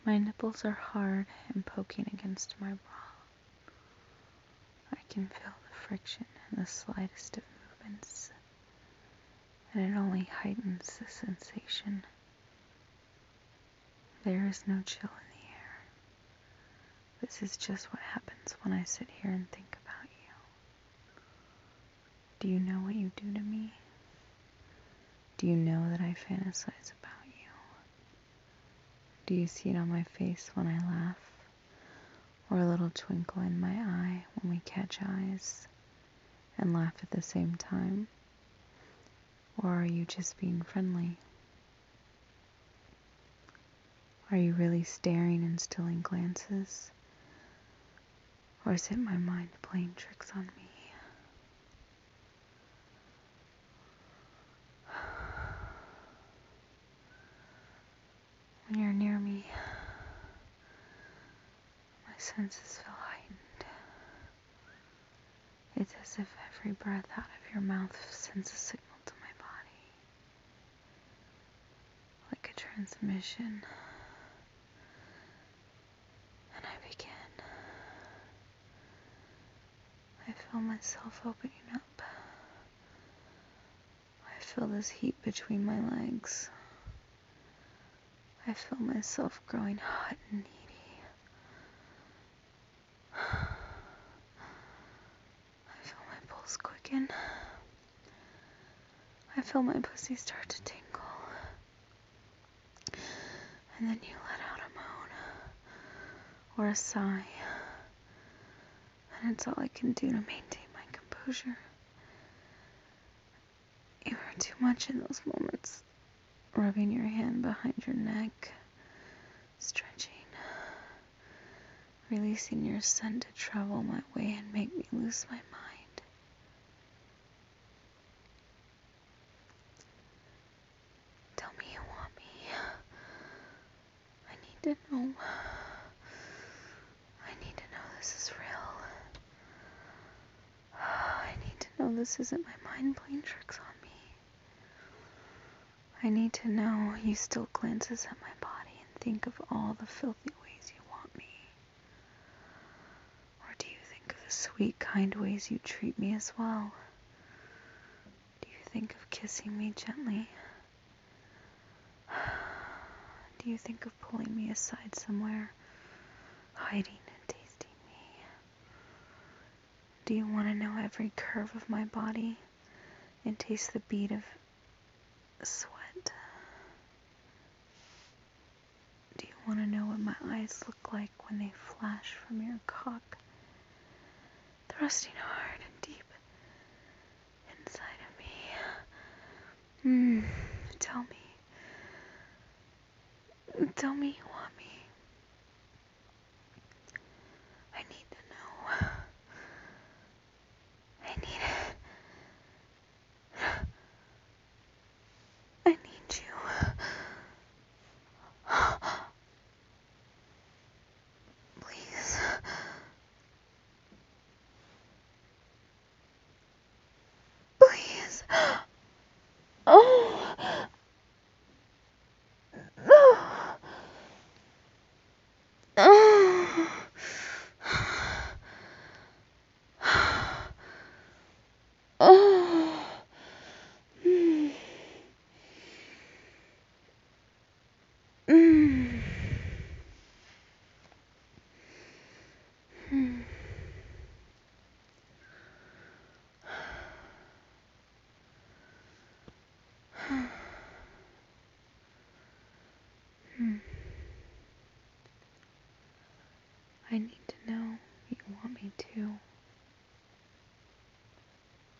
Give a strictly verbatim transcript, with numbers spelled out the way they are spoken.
My nipples are hard and poking against my bra. I can feel the friction in the slightest of movements, and it only heightens the sensation. There is no chill in the air. This is just what happens when I sit here and think about you. Do you know what you do to me? Do you know that I fantasize about you? Do you see it on my face when I laugh? Or a little twinkle in my eye when we catch eyes and laugh at the same time? Or are you just being friendly? Are you really staring and stealing glances? Or is it my mind playing tricks on me? When you're near me, my senses feel heightened. It's as if every breath out of your mouth sends a signal to my body, like a transmission. And I begin. I feel myself opening up. I feel this heat between my legs. I feel myself growing hot and needy. I feel my pulse quicken. I feel my pussy start to tingle. And then you let out a moan or a sigh. And it's all I can do to maintain my composure. You are too much in those moments. Rubbing your hand behind your neck, stretching, releasing your scent to travel my way and make me lose my mind. Tell me you want me. I need to know. I need to know this is real. I need to know this isn't my mind playing tricks on me. I need to know you still glances at my body and think of all the filthy ways you want me. Or do you think of the sweet, kind ways you treat me as well? Do you think of kissing me gently? Do you think of pulling me aside somewhere, hiding and tasting me? Do you want to know every curve of my body and taste the beat of sweat? Do you want to know what my eyes look like when they flash from your cock, thrusting hard and deep inside of me? Mm, tell me. Tell me you want me. I need to know. I need it. I need you. Please. Please. Oh. No. Oh. Oh. Mm. Mm. Mm. Mm. I need to know you want me to.